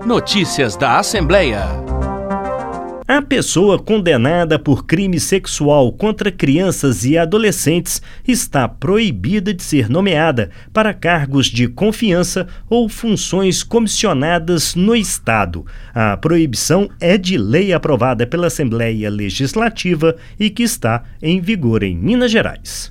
Notícias da Assembleia. A pessoa condenada por crime sexual contra crianças e adolescentes está proibida de ser nomeada para cargos de confiança ou funções comissionadas no Estado. A proibição é de lei aprovada pela Assembleia Legislativa e que está em vigor em Minas Gerais.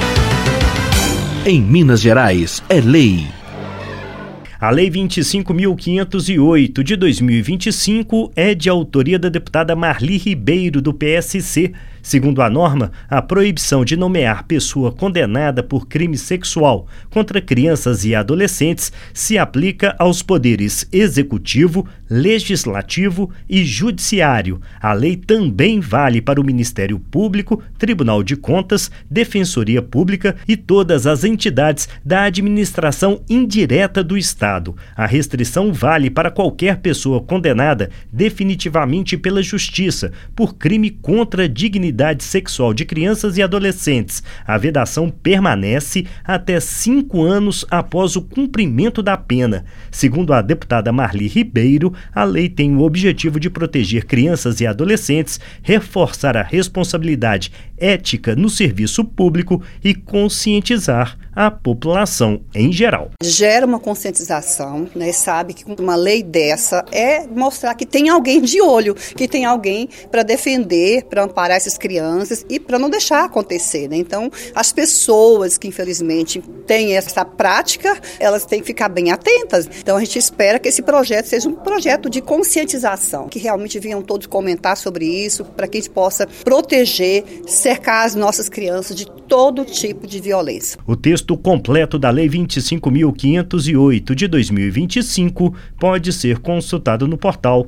Em Minas Gerais, é lei. A Lei 25.508 de 2025 é de autoria da deputada Marli Ribeiro, do PSC. Segundo a norma, a proibição de nomear pessoa condenada por crime sexual contra crianças e adolescentes se aplica aos poderes executivo, legislativo e judiciário. A lei também vale para o Ministério Público, Tribunal de Contas, Defensoria Pública e todas as entidades da administração indireta do Estado. A restrição vale para qualquer pessoa condenada definitivamente pela Justiça por crime contra a dignidade sexual de crianças e adolescentes. A vedação permanece até 5 anos após o cumprimento da pena. Segundo a deputada Marli Ribeiro, a lei tem o objetivo de proteger crianças e adolescentes, reforçar a responsabilidade ética no serviço público e conscientizar a população em geral. Gera uma conscientização, né? Sabe que uma lei dessa é mostrar que tem alguém de olho, que tem alguém para defender, para amparar essas crianças e para não deixar acontecer, né? Então, as pessoas que infelizmente têm essa prática, elas têm que ficar bem atentas. Então, a gente espera que esse projeto seja um projeto de conscientização, que realmente venham todos comentar sobre isso, para que a gente possa proteger, cercar as nossas crianças de todo tipo de violência. O texto completo da Lei 25.508 de 2025 pode ser consultado no portal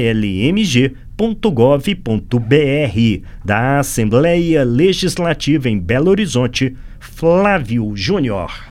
almg.gov.br. Da Assembleia Legislativa em Belo Horizonte, Flávio Júnior.